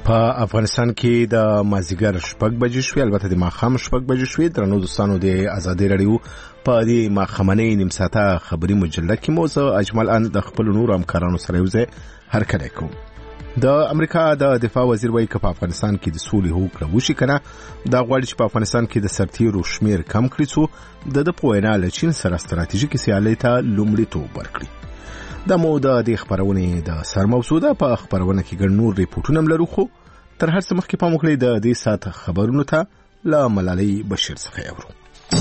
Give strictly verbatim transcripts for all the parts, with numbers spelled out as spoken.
په افغانستان کې د مازیګر شپږ بجې شوې، البته د ماښام شپږ بجې شوې. درنو دوستانو، د ازادي رادیو په دې ماښامنۍ نیم ساعته خبري مجله کې مو زه اجمل ان د خپل نور همکارانو سره یو ځای هرکلی کوم. د امریکا د دفاع وزیر وایي چې په افغانستان کې د سولې هوکړه وشي کنه دا غواړي چې په افغانستان کې د سرتیرو شمیر کم کړي څو د د پوینا له چین سره ستراتیژیکي سیالۍ ته لومړیتوب ورکړي. د مو د دې خبرونې د سرموضوع ده. په خبرونه کې ګڼ نور ریپورټونه هم لرو، خو تر هر څه مخکې پام وکړئ د دې ساعت خبرونو ته له ملالۍ بشیر څخه اورو.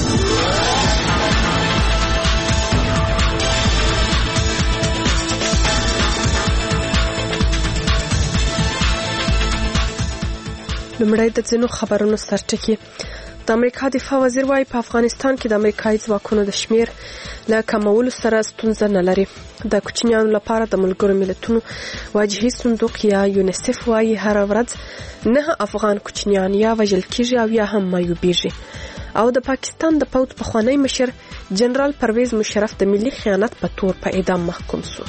لمړی د ځینو خبرونو سرټکی. د امریکا دفاع وزیر وايي په افغانستان کې د امریکایي ځواکونو د شمیر له کمولو سره ستونزه نه لري. د کوچنیانو لپاره د ملګرو ملتونو واجهي صندوق یا یونیسف وايي هر ورځ نه افغان کوچنیان یا وژل کیږي او یا هم معیوبیږي. او د پاکستان د پوځ پخوانی مشر جنرال پرویز مشرف د ملي خیانت په تور په اعدام محکوم شو.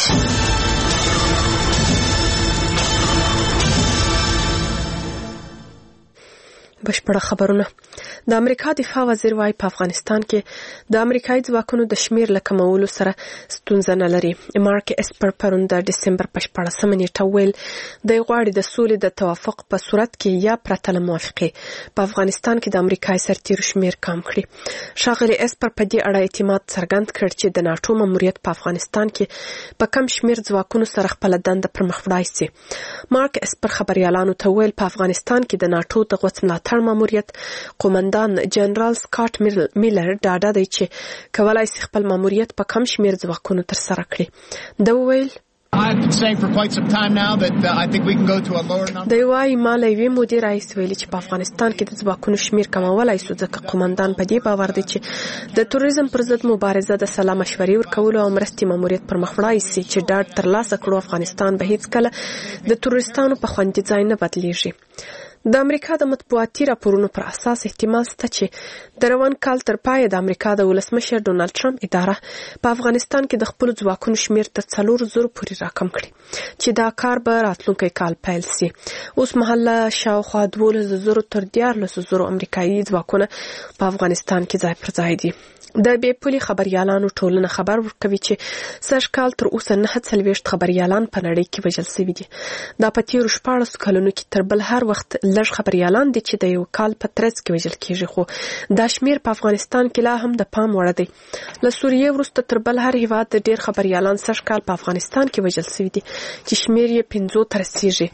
بشپړه خبرونه. د امریکا دفاع وزیر وايي په افغانستان کې د امریکایي ځواکونو د شمیر له کمولو سره ستونزه نه لري. مارک اسپر پرون د ډسمبر په شپاړسمه نیټه ویل د غواړي د سولې د توافق په صورت کې یا پرته له موافقې په افغانستان کې د امریکایي سرتیرو شمیر کم کړي. ښاغلي اسپر په دې اړه اعتماد څرګند کړ چې د ناټو ماموریت په افغانستان کې په کم شمیر ځواکونو سره خپل دنده پر مخ وړای شي. مارک اسپر خبريالانو ته ویل په افغانستان کې د ناټو د غوڅ ملاتړ ماموریت قومندان جنرال سکاټ میلر ډاډه دی چې کولای شي خپل ماموریت په کم شمیر ځواکونو تر سره کړي. دا ویل I've been saying for quite some time now that uh, I think we can go to a lower number. دی وايي مالوي مدیر رئیس ویلي چې په افغانستان کې د ځواکونو شمیر کمولای شو ځکه قومندان په دې باور دی چې د تروریزم پر ضد مبارزه د سلا مشورې ورکولو او مرستې ماموریت پر مخ وړای شي چې ډاډ ترلاسه کړو افغانستان به هیڅ کله د تروریستانو په خوندي ځای نه بدلیږي. د امریکا د مطبوعاتي راپورونو پر اساس احتمال شته چې د روان کال تر پای د امریکا د ولسمشر ډونالد ټرمپ اداره په افغانستان کې د خپل ځواکونو شمیر تر څلور زره پورې راکم کړي چې دا کار به راتلونکي کال پیل شي. اوس مهال شاوخوا دولس زره تر دیارلس زره امریکایي ځواکونه په افغانستان کې ځای پر ځای دي. د بې پولي خبريالانو ټولنه خبر ورکوي چې سږ کال تر اوسه نه څلوېښت خبريالان په نړۍ کې وژل شوي دي. دا په تیرو شپاړسو کلونو کې تر بل هر وخت لږ خبريالان دي چې د یو کال په ترڅ کې وژل کېږي، خو دا شمیر په افغانستان کې لا هم د پام وړ دی. له سوریې وروسته تر بل هر هیواد د ډیر خبريالان سږ کال په افغانستان کې وژل شوي دي چې شمیر یې پنځو ته رسیږي.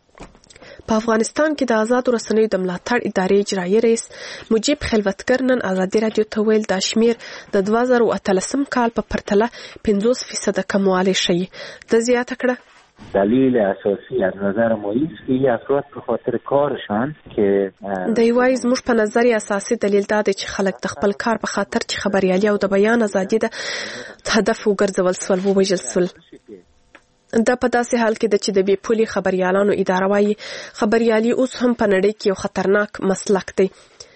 په افغانستان کې د آزاد رسنیو د ملاتړ ادارې اجرایي رئیس مجيب خلوتګر نن ازادي رادیو ته ویل دا شمیر د دوه زره اتلسم کال په پرتله پنځوس فیصد کموالی ښیي. د زیاته کړه دلیل اساسی از نظر ما است که افراد به خاطر کارشان که د یوای زموږ په نظر اساسي دلیل دا دی چې خلک د خپل کار په خاطر چې خبريالي او د بیان ازادي د هدف وګرځول سول ووژل سول. دا په داسې حال کې د چې د بې پولي خبريالانو اداره وايي خبريالي اوس هم په نړۍ کې یو خطرناک مسلک دی.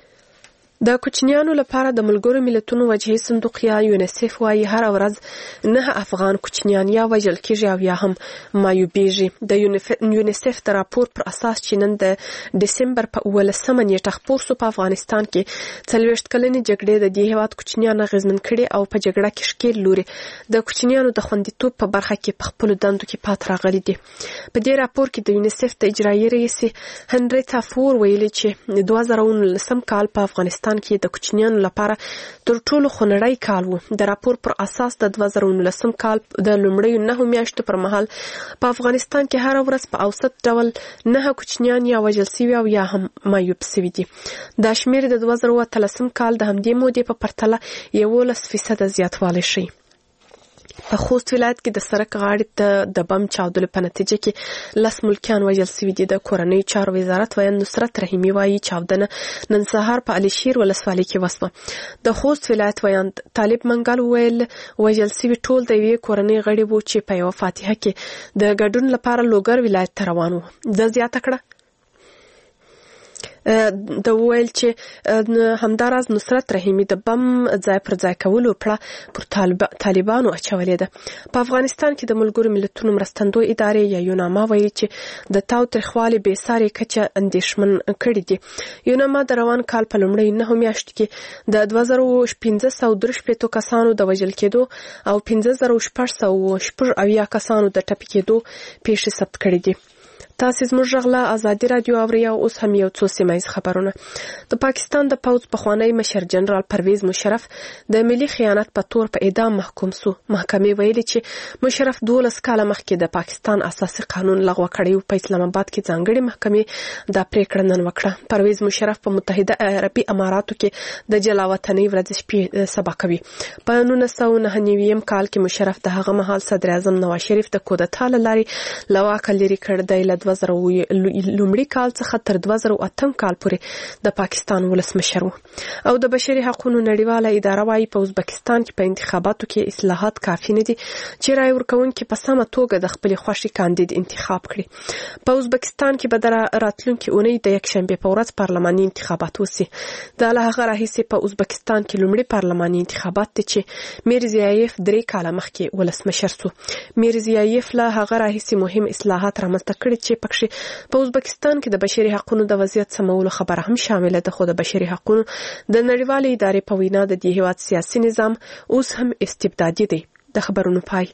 د کوچنیانو لپاره د ملګرو ملتونو وجهي صندوق یا یونیسف وايي هر ورځ نه افغان کوچنیان یا وژل کیږي او یا هم معیوبیږي. د یونیسف د راپور پر اساس چې نن د ډسمبر په اوولسمه نیټه خپور شو په افغانستان کې څلوېښت کلنې جګړې د دې هېواد کوچنیان اغېزمن کړي او په جګړه کې ښکېل لوري د کوچنیانو د خوندیتوب په برخه کې په خپلو دندو کې پات راغلي دي. په دې راپور کې د یونیسف د اجرایي رئیس هنریتا فور ویلي چې دوه زره نولسم کال په افغانستان کې د کوچنیانو لپاره تر ټولو خونړی کال و. د راپور پر اساس د دوه زره نولسم کال د لومړیو نهو میاشتو پر مهال په افغانستان کې هر ورځ په اوسط ډول نه کوچنیان یا وژل شوي او یا هم معیوب شوي دي. دا شمیر د دوه زره اتلسم کال د همدې مودې په پرتله یولس فیصده زیاتوالی ښیي. په خوست ولایت کې د سړک غاړې ته د بم چاودلو په نتیجه کې لس ملکیان وژل شوي دي. د کورنیو چارو وزارت ویاند نصرت رحیمي وایي چاودنه نن سهار په علي شیر ولسوالۍ کې وسوه. د خوست ولایت ویاند طالب منګل ویل وژل شوي ټول د یوې کورنۍ غړي وو چې په یوه فاتحه کې د ګډون لپاره لوګر ولایت ته روان وو. د زیاته کړه د ویل چې همداراز نصرت رحیمی د بم ځای پر ځای کولو پړه پر طالبانو اچولې ده. په افغانستان کې د ملګرو ملتونو مرستندوی ادارې یا یوناما وایي چې د تاو تریخوالي بې ساري کچه اندېښمن کړي دي. یوناما د روان کال په لومړۍ نهو میاشتو کې د دوه زره پنځه سوه درې شپېتو کسانو د وژل کېدو او پنځه زره شپږ سوه شپږ اویا کسانو د ټپي کېدو پیښې ثبت کړي دي. تاسو زموږ غلا ازادي رادیو اوري او اوس هم یو څو سیمایي خبرونه. د پاکستان د پوز پخوانی مشر جنرال پرویز مشرف د ملي خیانت په تور په اعدام محکوم سو. محکمې ویلي چې مشرف دولس کاله مخکې د پاکستان اساسي قانون لغوه کړی او په اسلام آباد کې ځانګړي محکمې دا پریکړه نن وکړه. پرویز مشرف په متحده عربي اماراتو کې د جلاوطنۍ ورځ شپې سبا کوي. په نولس سوه نهه نوي کال کې مشرف د هغه مهال صدر اعظم نواز شریف د کودتا لارې لواک لري کړ دی له دوه زره لومړي کال څخه تر دوه زره اتم کال پورې د پاکستان ولسمشر و. او د بشري حقوقو نړیواله اداره وايي په ازبکستان کې په انتخاباتو کې اصلاحات کافي نه دي چې رای ورکوونکي په سمه توګه د خپل خوښې کاندید انتخاب کړي. په ازبکستان کې به د راتلونکي اونۍ د یکشنبې په ورځ پارلماني انتخابات وشي. د له هغه راهیسې په ازبکستان کې لومړي پارلماني انتخابات دي چې میرزیایف درې کاله مخکې ولسمشر شو. میرزیایف له هغه راهیسې مهم اصلاحات رامنځته کړي چې پکې په ازبکستان کې د بشري حقوقو د وضعیت سمولو خبره هم شامل ده. خو د بشري حقوقو د نړیوالې ادارې په وینا د دې هیواد سیاسي نظام اوس هم استبدادي دی. د خبرونو پای.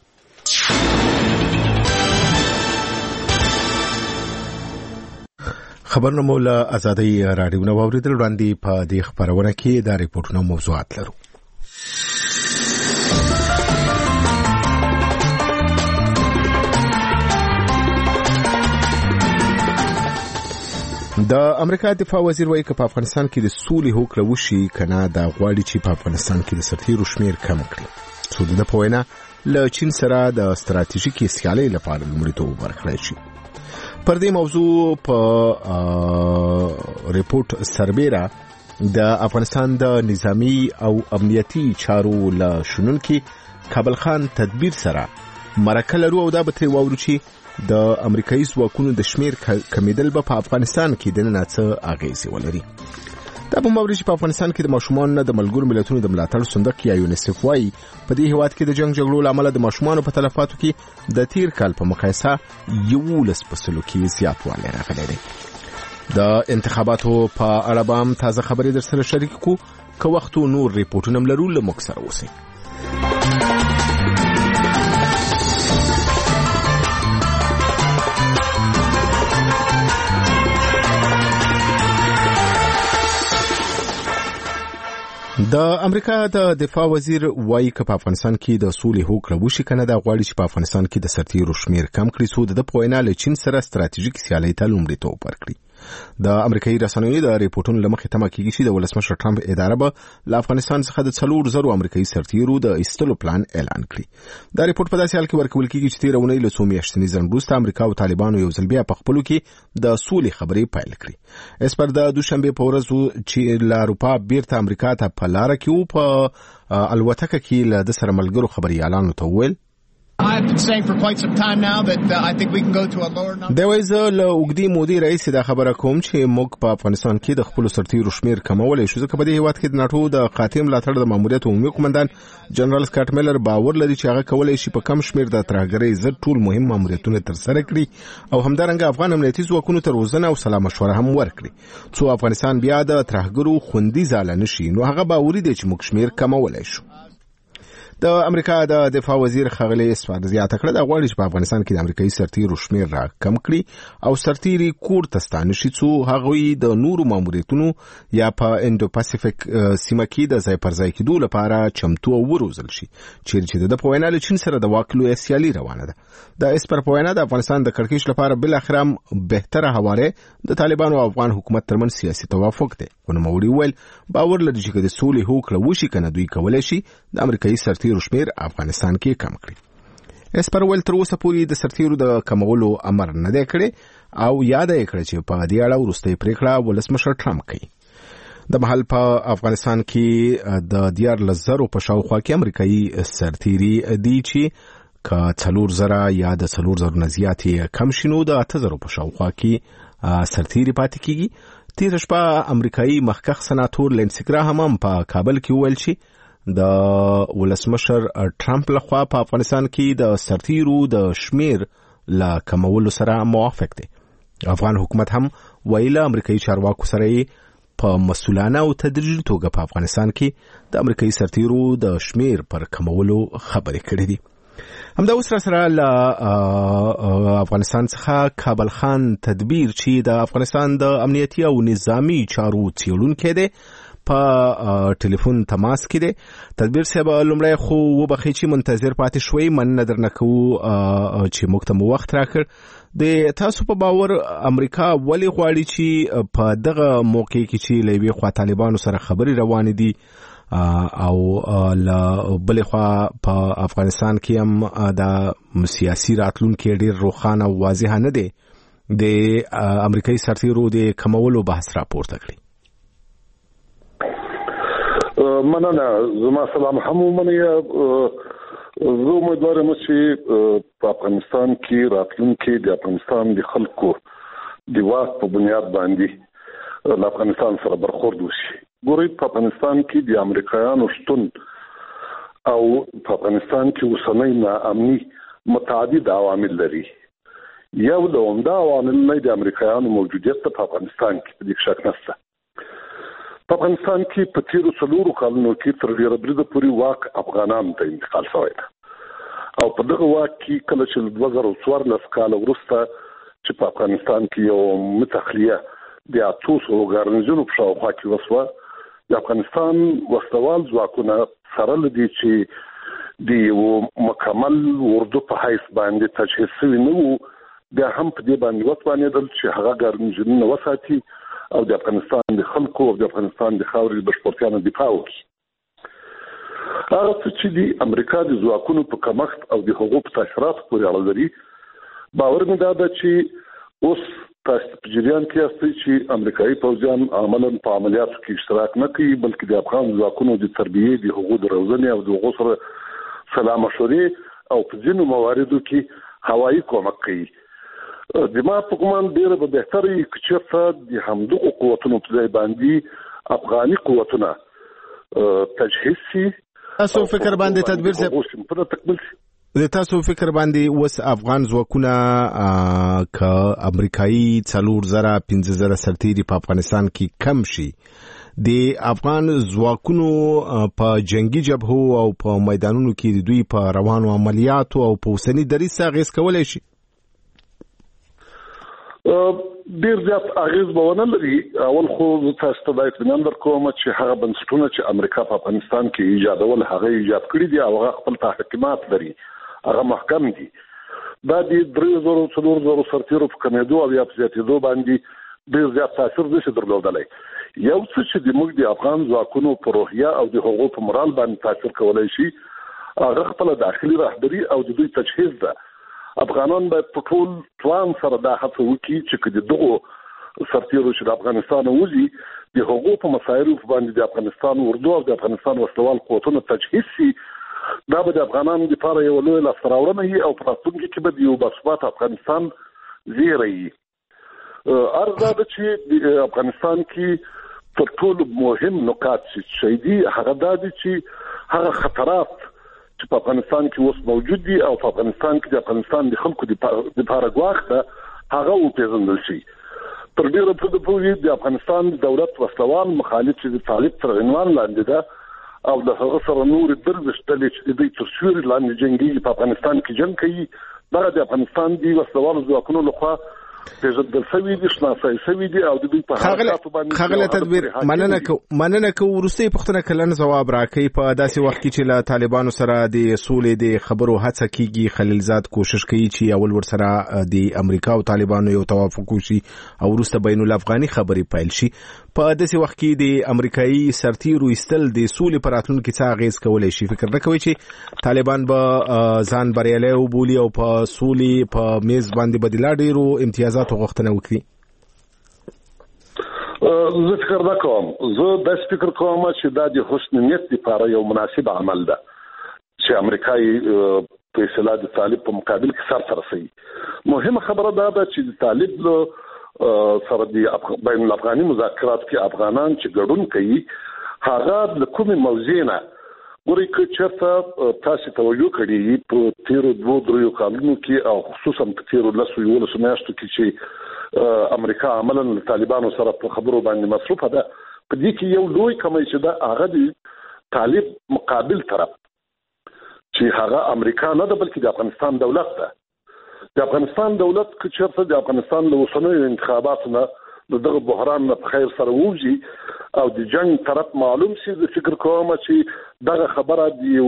خبرونه مو له ازادي رادیو نو اوریدل وړاندې په دې خبرونه کې د ریپورتونو موضوعات لرو. د امریکا دفاع وزیر وایي چې په افغانستان کې د سولې هوکړه وشي کنه د غواړي چې په افغانستان کې د سرتیرو شمیر کم کړي. څو د په وینا له چین سره د ستراتیژیکي سیالۍ لپاره لومړیتوب ورکړی شي. پر دې موضوع په ریپورت سربیره د افغانستان د نظامی او امنیتي چارو له شنونکي کابل خان تدبیر سره مرکه لرو او دا به ترې واورو چې د امریکایي ځواکونو د شمیر کمیدل به په افغانستان کې د نن څه اغیزې ولري. دا په موري چې په افغانستان کې د ماشومانو د ملګرو ملتونو د ملاتړ صندوق یا یونیسف وايي په دې هیواد کې د جنگ جګړو لامل د ماشومانو په تلفاتو کې د تیر کال په مقایسه یولس فاصله کې زیاتوالی راغلی دی. د انتخاباتو په اړه به تازه خبرې در سره شریک کو که وخت نور ریپورتونه لرو له موږ سره اوسئ. د امریکا د دفاع وزیر وایي چې په افغانستان کې د سولې هوکړه وشي کنه دا غواړي چې په افغانستان کې د سرتیرو شمیر کم کړي څو د په وینا له چین سره ستراتیژیک سیالۍ ته لومړیتوب ورکړي. د امریکایي رسنیو د ریپورتونو لمخې تمه کیږي چې د ولسمشر ټرمپ اداره به له افغانستان څخه د څلور زرو امریکایي سرتیرو د ایستلو پلان اعلان کړي. دا ریپورت په داسې حال کې ورکول کیږي چې تیر اونۍ له څو میاشتني ځنډ وروسته امریکا او طالبانو یو ځل بیا په خپلو کې د سولې خبرې پیل کړې. اس پر د دوشنبه په ورځ چې له اروپا بیرته امریکا ته په لار کې په الوتکه کې له د سره ملګرو خبريالانو ته ویل I've been saying for quite some time now that uh, I think we can go to a lower number. دا وایي زه له اوږدې مودې راهیسې دا خبره کوم چې موږ په افغانستان کې د خپلو سرتیرو شمیر کمولی شو ځکه په دې هیواد کې د ناټو د قاطع ملاتړ د ماموریت عمومي قومندان جنرال سکاټ میلر باور لري چې هغه کولی شي په کم شمیر د ترهګرۍ ضد ټول مهم ماموریتونه ترسره کړي او همدارنګه افغان امنیتي ځواکونو ته روزنه او سلا مشوره هم ورکړي څو افغانستان بیا د ترهګرو خوندي ځاله نشي نو هغه باوري دی چې موږ شمیر کمولی شو. د امریکا د دفاع وزیر خغلی اسفاد زیاته کړه د غواړي چې په افغانستان کې د امریکایي سرتیرو شمیر را کم کړي او سرتیري کور ته ستانه شي څو هغوی د نورو ماموریتونو یا په انډو پاسفیک سیمه کې د ځای پر ځای کېدو لپاره چمتو او وروزل شي چیرې چې د په وینا له چین سره د واک لویه سیالي روانه ده. د اسپر په وینا د افغانستان د کړکېچ لپاره بل اخره بهتره هواره د طالبانو او افغان حکومت ترمن سیاسي توافق دی. ونوموړي ویل باور لري چې د سولې هوکړه وشي کنه دوی کولای شي د امریکایي سرتیرو شمیر افغانستان کې کم کړي. اسپر ویل تر اوسه پورې د سرتیرو د کمولو امر نه دی کړی او یاد یې کړی چې په دې اړه وروستۍ پریکړه ولسمشر ټرمپ کوي. د محل په افغانستان کې د دیارلس زرو په شاوخوا کې امریکایي سرتیري دي چې که څلور زره یا د څلور زرو نه زیاتې کم شي نو د اته زرو په شاوخوا کې سرتیري پاتې کیږي تیر شپه امریکایي مخکښ سناتور لینسي ګراهام هم په کابل کې وویل چې د ولسمشر ټرمپ لخوا په افغانستان کې د سرتیرو د شمیر لا کمولو سره موافق دی. افغان حکومت هم ویله امریکایي چارواکو سره په مسؤلانه او تدریجي توګه په افغانستان کې د امریکایي سرتیرو د شمیر پر کمولو خبرې کړې دي. همدا اوس را سره له افغانستان څخه کابل خان تدبیر چې د افغانستان د امنیتي او نظامی چارو څیړونکی دی په ټلیفون تماس کې دی. تدبیر صاحب لومړی خو وبخښئ چې منتظر پاتې شوئ، مننه درنه کوو چې موږ ته مو وخت راکړ. د تاسو په باور امریکا ولې غواړي چې په دغه موقع کې چې له یوې خوا طالبانو سره خبرې روانې دي او له بلې خوا په افغانستان کې هم د سیاسي راتلونکي ډېر روښانه او واضح نه دی، د امریکایي سرتیرو د کمولو بحث راپورته کړي؟ مننه. زما سلام هم ومنئ. زه امیدوار یم چې په افغانستان کې راتلونکي د افغانستان د خلکو د واک په بنیاد باندې له افغانستان سره برخورد وشي. ګورئ، په افغانستان کې د امریکایانو شتون او په افغانستان کې اوسنۍ ناامني متعدد عوامل لري. یو د عمده عواملو د امریکایانو موجودیت په افغانستان کې په دې شک نشته. په افغانستان کې په تیرو څلورو کلونو کې تر ډېره بریده پورې واک افغانانو ته انتقال شوی دی او په دغه واک کې کله چې دوه زره څوارلس کاله وروسته چې په افغانستان کې یو متخلیه د اتو سوو ګارنیزونو په شاوخوا کې وسوه، د افغانستان وسلوال ځواکونه سره له دې چې د یو مکمل اردو په حیث باندې تجهیز شوي نه وو، بیا هم په دې باندې وتوانېدل چې هغه ګارنیزونونه وساتي او د افغانستان د خلکو او د افغانستان د خاورې د بشپړتیا نه دفاع وکړي. هغه څه چې د امریکا د ځواکونو په کمښت او د هغو په تاثیراتو پورې اړه لري، باور مې دا ده چې اوس تاسو په جریان کې یاستئ چې امریکایي پوځیان عملاً په عملیاتو کې اشتراک نه کوي، بلکې د افغان ځواکونو د تربیې، د هغو د روزنې او د هغو سره سلا مشورې او په ځینو مواردو کې هوایي کومک کوي. د ما په ګمان ډېره به بهتره وي که چېرته د همدغو قوتونو په ځای باندې افغاني قوتونه تجهیز شي. تاسو فکر باندې تدبیر صاحب د تاسو فکر باندې اوس افغان ځواکونه که امریکایي څلور زره پنځه زره سرتیري په افغانستان کې کم شي، د افغان ځواکونو په جنگي جبهو او په میدانونو کې د دوی په روانو عملیاتو او په اوسني دریځ اغېز کولی شي؟ ډیر زیات اغیز به ونه لري. اول خو تاسو ته دا اطمینان درکوم چې هغه بنسټونه چې امریکا په افغانستان کې ایجادول هغه ایجاد کړي دي او هغه خپل تحقیقات لري، هغه محکم دي. دا د درې زره څلور زره سرتیرو په کمیدو او یا په زیاتېدو باندې ډیر زیات تاثیر نشي درلودلی. یو څه چې د موږ د افغان ځواکونو په روحیه او د هغو په مورال باندې تاثیر کولی شي، هغه خپله داخلي رهبري او د دوی تجهیز ده. افغانان باید په ټول توان سره دا هڅه وکړي چې که د دغو سرتیرو چې د افغانستان وځي د هغو په مسایلو باندې د افغانستان اردو او د افغانستان وسلوال قوتونه تجهیز شي. دا به د افغانانو لپاره یو لوی لاسته راوړنه وي او په راتلونکي کې به د یو باثباته افغانستان زیری وي. عرض دا ده چې د افغانستان کې تر ټولو مهم نکات چې دي هغه دا دي چې هغه خطرات چې په افغانستان کې اوس موجود دي او په افغانستان کې د افغانستان د خلکو د لپاره ګواښ ده هغه وپېژندل شي. تر ډېره حده پورې د افغانستان دولت وسلوال مخالف چې د طالب تر عنوان لاندې ده او د هغه سره نورې درځش ډلې چې د دوی تر سیوري لاندې جنګېږي په افغانستان کې جنګ کوي، دغه د افغانستان د وسلوالو ځواکونو لخوا پیژندل شوي دي، شناسایی شوي دي او د دوی په حرکاتو باندې ښاغلی تدبیر مننه کوو مننه کوو وروستۍ پوښتنه کلن ځواب راکوي. په داسې وخت کې چې له طالبانو سره د سولې د خبرو هڅه کیږي، خلیلزاد کوشش کوي چې اول ورسره د امریکا او طالبانو یو توافق وشي او وروسته بین الافغاني خبرې پیل شي، په داسې وخت کې د امریکایي سرتیرو ایستل د سولې په راتلونکي څه اغېز کولی شي؟ فکر نه کوئ چې طالبان به ځان بریالی وبولي او په سولې په میز باندې به د لا ډېرو امتیازاتو غوښتنه وکړي؟ زه فکر نه کوم. زه داسې فکر کوم چې دا د حسن نیت لپاره یو مناسب عمل ده چې امریکایي په اصطلاح د طالب په مقابل کې سر ته رسوي. مهمه خبره دا ده چې د طالب له سره د بین الافغاني مذاکرات کې افغانان چې ګډون کوي هغه د کومې موضوع نه ګوري چې چېرته تاسو توجه کړی په تیرو دوه درو کالونو کې او خصوصا په تیرو لسو یولسو میاشتو کې چې امریکا عملاً طالبانو سره په خبرو باندې مصروفه ده په دې کې یو لوی کمی چې ده هغه د طالب مقابل طرف چې هغه امریکا نه ده بلکې د افغانستان دولت ده. د افغانستان دولت که چېرته د افغانستان له اوسنیو انتخاباتو نه د دغه بحران نه په خیر سره ووځي او د جنگ طرف معلوم شي زه فکر کوم چې دغه خبره د یو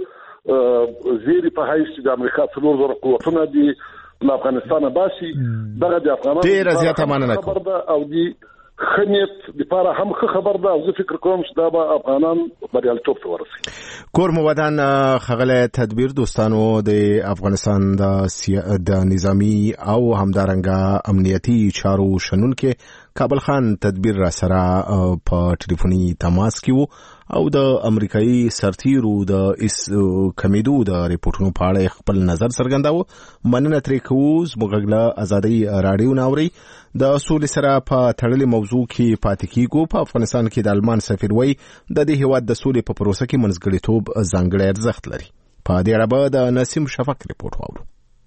ښه زیری په حیث د امریکا څلور زره قوتونه دي له افغانستانه باسي دغه د افغانانو ډېره زیاته مننه خبر ده او د خنیت لپاره هم ښه خبر ده او زه فکر کوم چې دا به افغانان بریالیتوب ته ورسي. کور مو ودان خغله تدبیر دوستانو د افغانستان د د نظامی او همدارنګه امنیتي چارو شنن کې کابل خان تدبیر را سره په ټلیفوني تماس کې وو او د امریکایي سرتیرو د اس کمیدو د ریپورتونو په اړه خپل نظر څرګنداوه. مننه ترې کوو زموږ له ازادي رادیو ناوري د اصول سره په تړلې موضوع کې پاتې کیږو. په افغانستان کې د آلمان سفیر وایي د دې هیواد د سولې په پروسه کې منځګړیتوب ځانګړی ارزښت لري. په دې اړه به د نسیم شفق ریپورت واورو.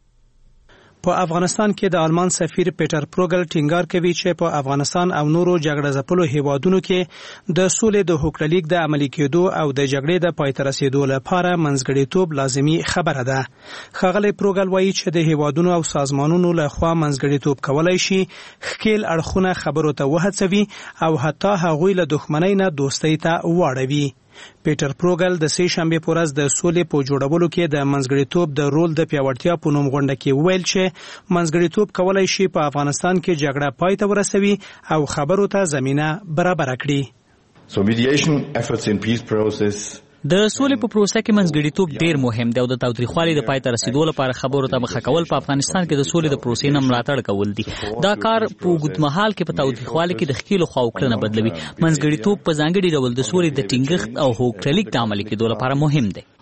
په افغانستان کې د آلمان سفیر پیټر پروګل ټینګار کوي چې په افغانستان او نورو جګړه ځپلو هیوادونو کې د سولې د حکملیک د عملي کېدو او د جګړې د پای ته رسیدو لپاره منځګړیتوب لازمي خبره ده. ښاغلی پروګل وایي چې د هیوادونو او سازمانونو له خوا منځګړیتوب کولای شي ښکیل اړخونه خبرو ته وهڅوي او حتی هغوی له دښمنۍ نه دوستۍ ته واړوي. پیټر پروګل د سې شنبې په ورځ د سولې په جوړولو کې د منځګړیتوب د رول د پیاوړتیا په نوم غونډه کې وویل چې منځګړیتوب کولای شي په افغانستان کې جګړه پای ته ورسوي او خبرو ته زمینه برابر کړي. So mediation efforts in peace process د سولې په پروسه کې منځګړیتوب ډیر مهم دی او د تاوتریخوالي د پای ته رسیدو لپاره خبرو ته مخه کول په افغانستان کې د سولې د پروسې نه ملاتړ کول دي. دا کار په اوږدمهال کې په تاوتریخوالي کې د ښکیلو خواو کړنه بدلوي. منځګړیتوب په ځانګړي ډول د سولې د ټینګښت او هوکړلیک د عملي کېدو لپاره مهم دی.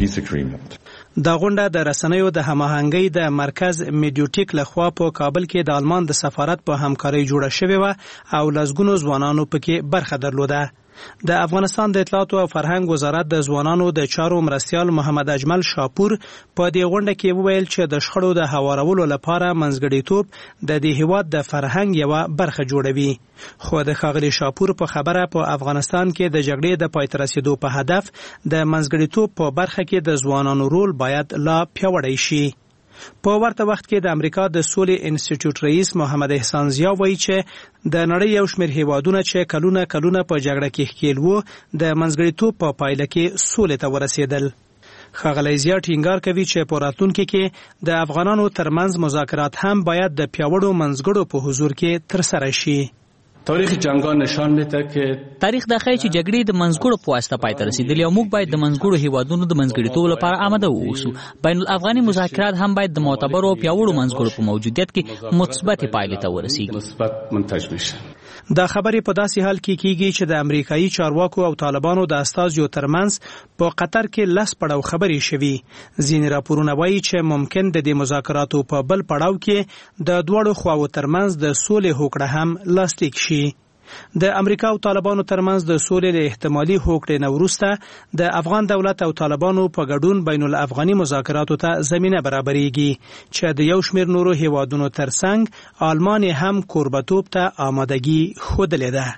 دا غونډه د رسنیو د هماهنګۍ د مرکز میډیوټیک لخوا په کابل کې د آلمان د سفارت په همکارۍ جوړه شوې و او لسګونو ځوانانو پکې برخه درلوده. د افغانستان د اطلاعات او فرهنګ وزارت د ځوانانو د چارو مرستیال محمد اجمل شاپور په دې غونډه کې وویل چې د شخړو د هوارولو لپاره منځګړیتوب د دې هیواد د فرهنګ یوه برخه جوړوي. خو د ښاغلي شاپور په خبره په افغانستان کې د جګړې د پای ته رسیدو په هدف د منځګړیتوب په برخه کې د ځوانانو رول باید لا پیاوړی شي. په ورته وخت کې د امریکا د سولې انسټیټیوټ رئیس محمد احسان ضیا وایي چې د نړۍ یو شمېر هیوادونه چې کلونه کلونه په جګړه کې ښکیل وو د منځګړیتوب په پایله کې سولې ته ورسېدل. ښاغلی ضیا ټینګار کوي چې په راتلونکي کې د افغانانو ترمنځ مذاکرات هم باید د پیاوړو منځګړو په حضور کې ترسره شي. تاریخ جنگا نشان میده که تاریخ د ښایي چې جګړې د منځګړو په واسطه پای ته رسیدلې او موږ باید د منځګړو هیوادونو د منځګړیتوب لپاره آماده واوسو. بین الافغاني مذاکرات هم باید د معتبرو او پیاوړو منځګړو په موجودیت کې مثبتې پایلې ته ورسیږي. مثبت منتج میشه. دا خبرې په داسې حال کې کیږي چې د امریکایي چارواکو او طالبانو د استازیو ترمنځ په قطر کې لس پړاو خبرې شوي. ځینې راپورونه وایي چې ممکن د دې مذاکراتو په بل پړاو کې د دواړو خواو ترمنځ د سولې هوکړه هم لاسلیک شي. د امریکا او طالبانو ترمنځ د سولې له احتمالي هوکړې نه وروسته د افغان دولت او طالبانو په ګډون بین الافغاني مذاکراتو ته زمینه برابرېږي چې د یو شمېر نورو هیوادونو ترڅنګ آلمان هم کوربتوب ته آمادګي ښودلې ده.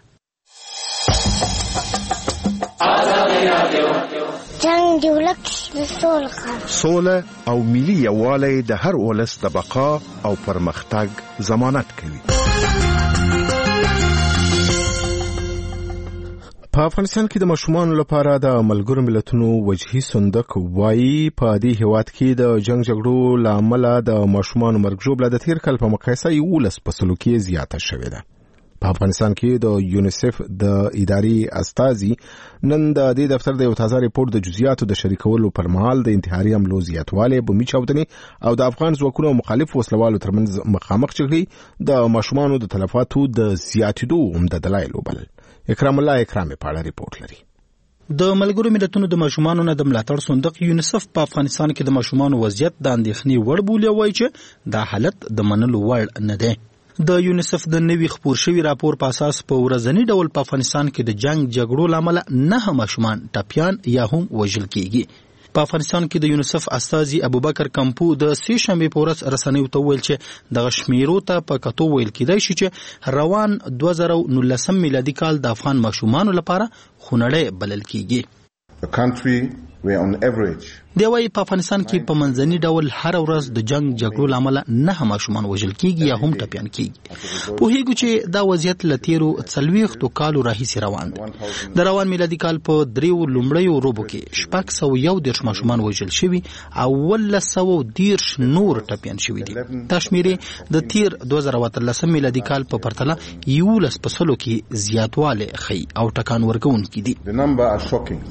جنگ د ولک د سولې سوله او ملي یووالی د هر ولس د بقا او پرمختګ ضمانت کوي. په افغانستان کې د ماشومانو لپاره د ملګرو ملتونو وجهي صندوق وایي په دې هیواد کې د جنگ جګړو له امله د ماشومانو مرګ ژوبله د تیر کال په مقایسه یولس په سلو کې زیاته شوې ده. په افغانستان کې د یونیسف د اداري استازي نن د دې دفتر د یو تازه ریپورت د جزئیاتو د شریکولو پر مهال د انتحاري حملو زیاتوالی، بومي چاودنې او د افغان ځواکونو مخالف وسلوالو ترمنځ مخامخ جګړې د ماشومانو د تلفاتو د زیاتېدو عمده دلایل وبلل. اکرام الله اکرامي په اړه ریپورت لري. د ملګرو ملتونو د ماشومانو نه د ملاتړ صندوق یونیسف په افغانستان کې د ماشومانو وضعیت د اندېښنې وړ بولي، وایي چې دا حالت د منلو وړ نه دی. د یونیسف د نوي خپور شوی راپور په اساس په ورځنی ډول په افغانستان کې د جنگ جګړو لامل نه ماشومان ټپيان یا هم وژل کیږي. په افغانستان کې د یونیسف استاذي ابوبکر کمپو د سې شنبه په ورځ رسنیو ته ویل چې د شمیرو ته په کتو ویل کېدای شي چې روان دوه زره نولسم میلادي کال د افغان ماشومان لپاره خونړی بلل کیږي. The country where on average دی وايي په افغانستان کې په منځني ډول هر ورځ د جنگ جګړو لامل نه ماشومان وژل کیږي یا هم ټپيان کیږي. په هیڅ چې دا وضعیت لتیرو څلويختو کالو راهیسې روان دی. د روان میلادي کال په دریو لومړیو روبو کې شپږ سوه یو دېرش ماشومان وژل شوي او ولس سوه دېرش نور ټپيان شوي دي. دا شمیرې د تیر دوه زره اتلسم میلادي کال په پرتله یولس په سلو کې زیاتوالی ښیي او ټکان ورکوونکي دي. the number are shocking.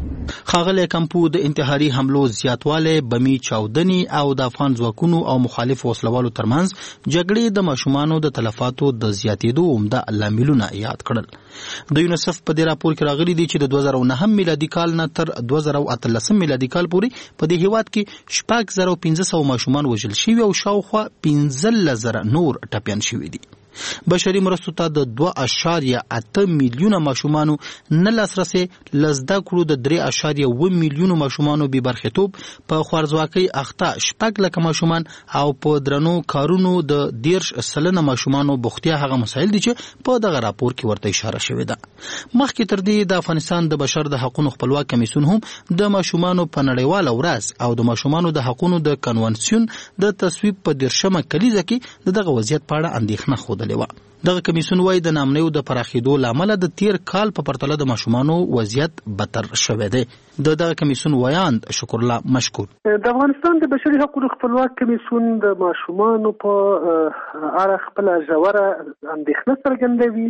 خاغلی کمپو د انتحاري حملو زیاتوالی، بمي چاودنې او د افغان ځواکونو او مخالف وسلوالو ترمنځ جګړې د ماشومانو د تلفاتو د زیاتېدو عمده لاملونه یاد کړل. د یونیسف په دې راپور کې راغلي دي چې د دوه زره نهم میلادي کال نه تر دوه زره اتلسم میلادي کال پورې په دې هیواد کې شپږ زره پنځه سوه ماشومان وژل شوي او شاوخوا پنځلس زره نور ټپیان شوي دي. بشري مرستو ته د دوه اعشاریه اته میلیونه ماشومانو نه لاسرسي، لزده کړو د درې اعشاریه اوه میلیونو ماشومانو بې برخیتوب، په خوارځواکۍ اخته شپږ لکه ماشومان او په درنو کارونو د دېرش سلنه ماشومانو بوختیا هغه مسایل دي چې په دغه راپور کې ورته اشاره شوې ده. مخکې تر دې د افغانستان د بشر د حقوقو خپلواک کمیسیون هم د ماشومانو په نړیواله ورځ او د ماشومانو د حقوقو د کنونسیون د تصویب په دیرشمه کلیزه کې دغه وضعیت په اړه اندېښنه خوده. دغه کمیسیون وايي د نامنیو د پراخېدو لامل د تیر کال په پرتله د ماشومانو وضعیت بدتر شوی دی. د دغه کمیسیون ویاند شکر الله مشکور. د افغانستان د بشري حقوقو خپلواک کمیسیون د ماشومانو په اړه خپل ژوره اندېښنه څرګندوي.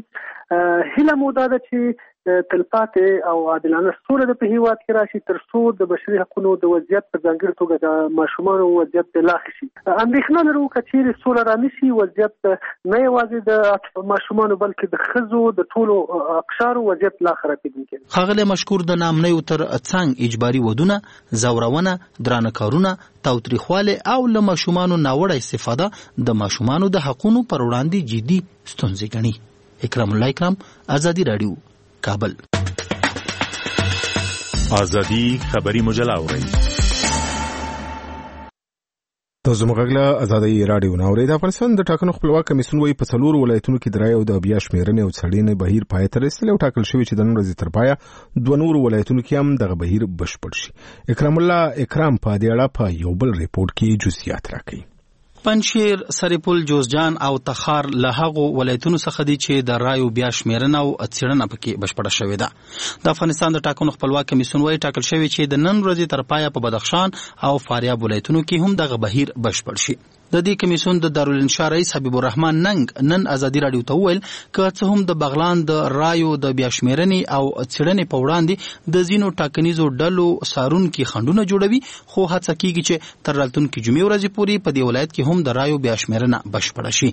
هیله مو دا ده چې تلپاتې او عادلانه سوله د په هیواد کې راشي تر څو د بشري حقوقو د وضعیت په ځانګړې توګه د ماشومانو وضعیت لا ښه شي. اندېښنه لرو که چیرې سوله رانشي وضعیت نه یوازې د ماشومانو بلکې د ښځو د ټولو اقشارو وضعیت لا خرابېدونکی. ښاغلی مشکور د نامنیو تر څنګ اجباري ودونه، زورونه، درانه کارونه، تاوتریخوالی او له ماشومانو ناوړه استفاده د ماشومانو د حقوقو پر وړاندې جدي ستونزې ګڼي. اکرام الله اکرام، ازادي راډیو، کابل. ازادي خبري مجله اورئ. تاسو مغله ازادي راډیو نو د افغانستان د ټاکنو خپلواک کمیسیون وی په څلور ولایتونو کې درای او د بیا شمیرنې او څړنې بهیر پای ته رسیدلی او ټاکل شوی چې د نن ورځې تر پایه دوه نور ولایتونو کې هم دغه بهیر بشپړ شي. اکرام الله اکرام په دې اړه په یو بل ریپورت کې جزئیات راکړي. پنشیر، سریپل، جوزجان او تخار له هغو ولایتونو څخه دي چې د رایو بیا شمیرنه او څېړنه پکې بشپړه شوې ده. د افغانستان د ټاکنو خپلواک کمیسیون وايي ټاکل شوی چې د نن ورځې تر پایه په بدخشان او فاریاب ولایتونو کې هم دغه بهیر بشپړ شي. د دې کمیسیون د دارالانشا رئیس حبیب الرحمن ننګ نن ازادي راډیو ته وویل که څه هم د بغلان د رایو د بیا شمیرنې او څېړنې په وړاندې د ځینو ټاکنیزو ډلو سارونکي خنډونه جوړوي، خو هڅه کیږي چې تر راتلونکي جمعې ورځې پورې په دې ولایت کې هم د رایو بیا شمیرنه بشپړه شي.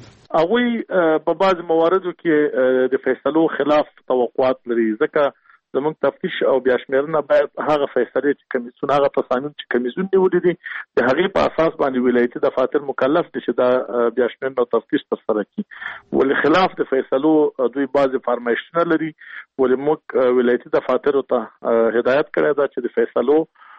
هغوی په بعض مواردو کې د فیصلو خلاف توقعات لري، ځکه زموږ تفتیش او بیا شمیرنه باید هغه فیصلې چې کمیسیون هغه تصامیم چې کمیسیون نیولي دي د هغې په اساس باندې ولایتي دفاتر مکلف دي چې دا بیا شمیرنه او تفتیش ترسره کړي. ولې خلاف د فیصلو دوی بعضې فرمایشونه لري، ولې موږ ولایتي دفاترو ته هدایت کړی ده چې د فیصلو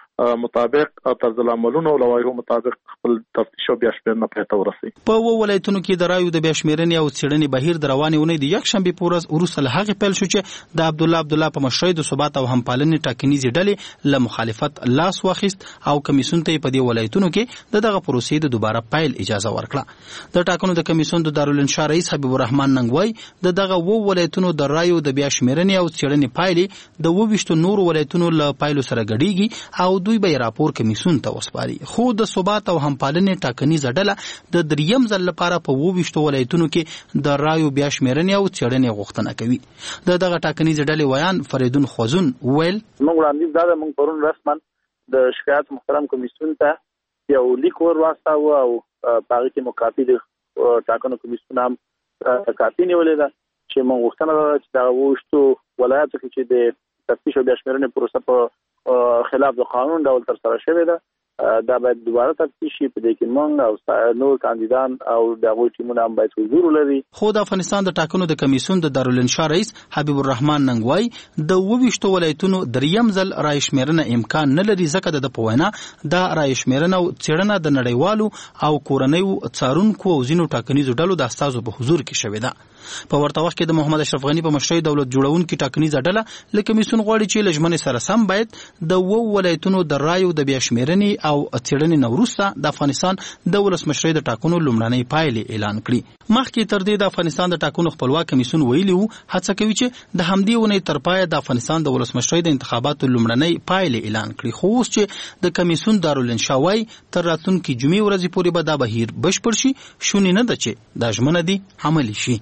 مطابق طرز العملونو او لوایحو مطابق خپل تفتیش او بیا شمیرنه پای ته ورسوي. په اووه ولایتونو کې د رایو د بیا شمیرنې او څېړنې بهیر د روانې اونۍ د یکشنبې په ورځ وروسته له هغې پیل شو چې د عبدالله عبدالله په مشرۍ د ثبات او همپالنې ټاکنیزې ډلې له مخالفت لاس واخیست او کمیسیون ته یې په دې ولایتونو کې د دغه پروسې د دوباره پیل اجازه ورکړه. د ټاکنو د کمیسیون د دارالانشا رئیس حبیب الرحمن ننګ وایي د دغه اووه ولایتونو د رایو د بیا شمیرنې او څېړنې پایلې د اووه ویشتو نورو ولایتونو له پایلو سره ګډېږي او دوی به یې راپور کمیسیون ته وسپاري. خو د ثبات او همپالنې ټاکنیزه ډله د دریم ځل لپاره په اووه ویشتو ولایتونو کې د رایو بیا شمیرنې او څېړنې غوښتنه کوي. د دغه ټاکنیزې ډلې ویان فریدون خوځون ویل موږ وړاندیز دا ده موږ پرون رسما د شکایت محترم کمیسیون ته یو لیک ور واستاوه او په هغې کې مو کاپي د ټاکنو کمیسیون هم کاپي نیولې ده چې موږ غوښتنه ده چې دغه اووه ویشتو ولایاتو کې چې د تفتیش او بیا شمیرنې پروسه په خلاف د قانون ډول تر سره شوې ده دا باید دوباره تفتیش شي په دې کې مونږ او نور کاندیدان او دغه ټیمونه هم باید حضور ولري. خو د افغانستان د ټاکنو د کمیسیون د دارالانشا رئیس حبیب الرحمن ننګوای د وویشتو ولایتونو دریم ځل رایشمیرنه امکان نه لري ځکه د پوهنه د رایشمیرنه او څېړنه د نړیوالو او کورنیو څارونکو او ځینو ټاکنیزو ډلو د استازو په حضور کې شوې ده. په ورته وخت کې د محمد اشرف غنی په مشرۍ دولت جوړونکو ټاکنیزه ډله له کمیسیون غواړي چې لجمن سره سم باید د وو ولایتونو د رایو د بیا شمیرنې او څېړنې نوروسته د افغانستان د ولسمشرۍ د ټاکنو لومړنۍ پایلې اعلان کړي. مخکې تر دې د افغانستان د ټاکنو خپلواک کمیسیون ویلي وو هڅه کوي چې د همدې ونې تر پایه د افغانستان د ولسمشرۍ د انتخاباتو لومړنۍ پایلې اعلان کړي. خو اوس چې د کمیسیون دارالانشا وایي تر راتلونکي جمعې ورځې پورې به دا بهیر بشپړ شي، شونې نه ده چې دا ژمنه دي عملي شي.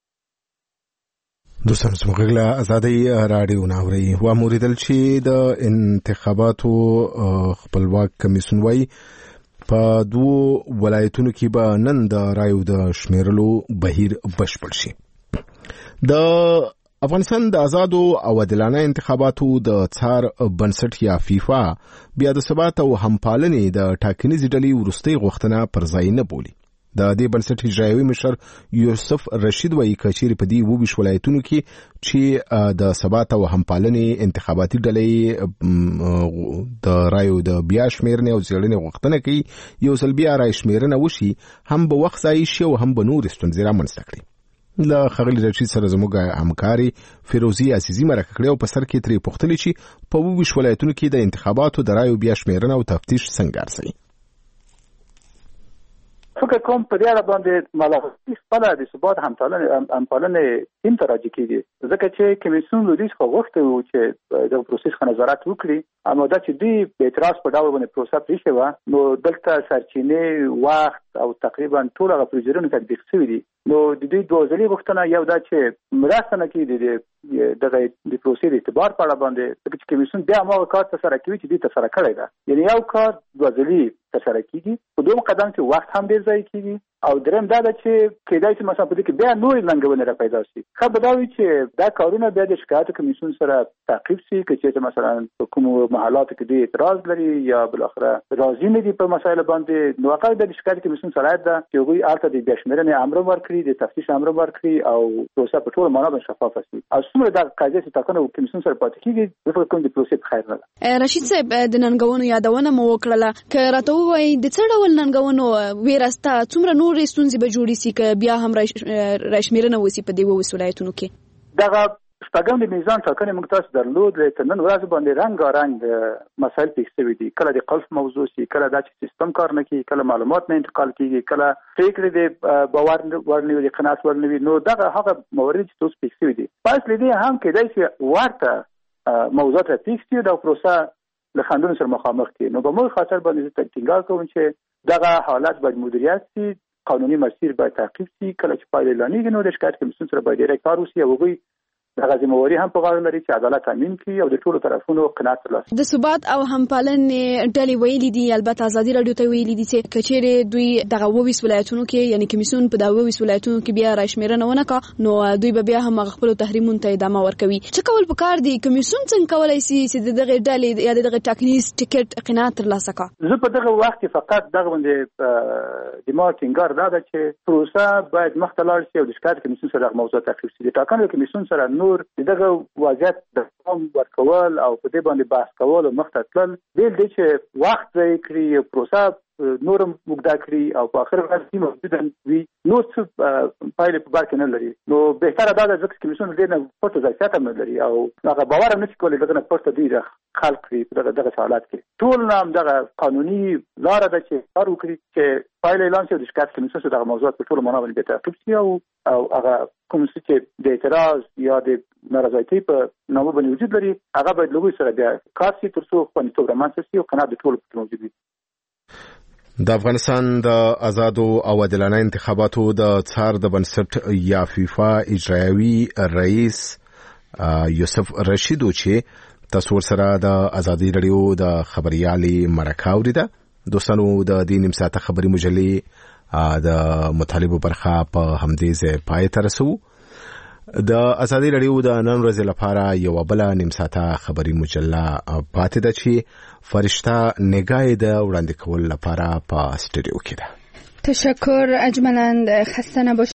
دوستان زموږ له ازادي رادیو ناوري و موریدل چې د انتخاباتو خپلواک کمیسیون وایي په دوو ولایتونو کې به نن د رایو د شمیرلو بهیر بشپړ شي. د افغانستان د آزادو او عادلانه انتخاباتو د څار بنسټ یا فیفا بیا د ثبات او همپالنې د ټاکنیزې ډلې وروستۍ غوښتنه پر ځای نه بولي. د دې بنسټ اجرایوي مشر یوسف رشید وایي کچېرې په دې وویشت ولایتونو کې چې د ثبات او همپالنې انتخاباتي ډلې د رایو د بیا شمیرنې او څېړنې غوښتنه کوي، یو ځل بیا رای شمیرنه وشي هم به وخت ضایع شي او هم به نورې ستونزې رامنځته کړي. له ښاغلي رشید سره زموږ همکاري فیروزي عزیزي مرکه کړې او په سر کې ترې پوښتلې چې په وویشت ولایتونو کې د انتخاباتو د رایو بیا شمیرنه او تفتیش څنګه ارزوي. فکر کوم په دې اړه باندې ملاتړ خپل د ثبات همپالنې همپالنې ټیم ته راځي کېږي ځکه چې کمیسیون لودیس خو غوښتي وو چې د پروسس خو نظارت وکړي، اما دا چې دوی په اعتراض په ډول باندې پروسه پرې شوه نو دلته سرچینې وخت او تقریبا ټول هغه پروژې تطبیق شوي دي. نو د دوی دوه ځلې غوښتنه یو دا چې مرسته نه کوي د دغه د پروسې د اعتبار په اړه باندې چې کمیسیون بیا هغه کار ترسره کوي چې دوی ترسره کړی ده، یعنی یو کار دوه ځلې ترسره کیږي په دوم قدم کې وخت هم ډیر ځای کیږي او دریم دا چې کېدای شي مثلا په دې کې بیا نورې ننګونې را پیدا شي. ښه به دا وي چې دا کارونه بیا د شکایت کمیسیون سره تعقیب شي که چې مثلا په کومو محلاتو کې دوی اعتراض لري یا بالاخره راضي نه دي په مسایل باندې، نو هغه د شکایت کمیسیون سره ده چې هغوی هلته د بیا شمېرنې امر ورکړي، د تفتیش امر ورکړي او پروسه په ټوله معنا باندې شفافه شي. او څومره دغه قضیې چې ټاکنه کمیسیون سره پاتې کېږي زه فکر کوم د پروسې په خیر نه ده. رشید صاحب د ننګونو یادونه مو وکړله، که راته ووایي د څه ډول ننګونو ویرسته څومره نورې ستونزې به جوړې شي که بیا هم راشمیرنه وشي په دې وویشت ولایتونو کې؟ دغه شپږم د میزان ټاکنې موږ تاسو درلود، تر نن ورځې باندې رنګارنګ مسایل پیښ شوي دي. کله د قلف موضوع شي، کله دا چې سیستم کار نه کوي، کله معلومات نه انتقال کیږي، کله پریکړې د باور ورنوي د قناعت ورنوي. نو دغه هغه موارد چې تاسو پیښ شوي دي پس لیدې هم کېدای شي ورته موضوعات را پیښ شي د پروسه له خنډونو سره مخامخ کړي. نو په موږ خاطر باندې ټینګار کوم چې دغه حالت باید مدیریت شي، قانوني مسیر باید تعقیب شي. کله چې پایلې اعلانېږي نو د شکایت کمیسیون سره باید ډیرکټ کار وشي او هغوی دغه ذمہواري هم په غاړه لري چې عدالت تامین کړي او د ټولو طرفونو قناعت ترلاسه کړي. د ثبات او همپالنې ډلې ویلي دي، البته ازادي راډیو ته ویلي دي چې کچېرې دوی دغه وویشت ولایتونو کې یعنی کمیسیون په دغه وویشت ولایتونو کې بیا راشمیرنه ونه کړه نو دوی به بیا هم خپل تحریمونو ته ادامه ورکوي. څه کول پکار دي؟ کمیسیون څنګه کولای شي چې دغه ډلې یا دغه ټاکنیز ټیکټ قناعت ترلاسه کړي؟ زه په دغه وخت کې فقط دغه باندې د ما ټینګار دا ده چې پروسه باید مخته لاړ شي او د شکایت کمیسیون سره دغه موضوع تعقیب شي. د ټاکنو کمیسیون سره نور دغه وضعیت د قوم ورکول او په دې باندې بحث کول او مخته تلل بیل دی چې وخت ضایع کړي، پروسه نورم موږ کړي او په اخر ورځ کې موجوده وي نو څه پایلې په بار کې نه لري. نو بهتره دا ده چې کمیسیون دې نه پټه ځایات هم لري او هغه باور هم نشي کولای دغه پټه دی خلق کړي په دغه حالات کې. ټول نام دغه قانوني لار ده چې کار وکړي چې پایلې اعلان شي د شکایت کمیسیون سره دغه موضوعات په ټول معنا باندې تعقیب شي او او هغه کوم څه چې د اعتراض یا د نارضایتۍ په نامه باندې وجود لري هغه باید له سره بیا کار شي تر څو خوندیتوب رامنځته شي او قناعت د ټولو پکې موجود وي. د افغانستان د آزادو او عادلانه انتخاباتو د څار د بنسټ یا فیفا اجرایوي رئیس یوسف رشید چې تاسو سره د ازادي رادیو د خبريالي مرکه اوریده. دوستانو د دې نیم ساعته خبري مجلې د مطالبه برخه په همدې ځای پای ته رسو. د ازادي رادیو د نن ورځې لپاره یو بل نیم ساعته خبري مجله پاتې ده چې فرشته نگاه د وړاندې کول لپاره په سټډیو کې ده. تشکر اجملاً، خسته نباشید.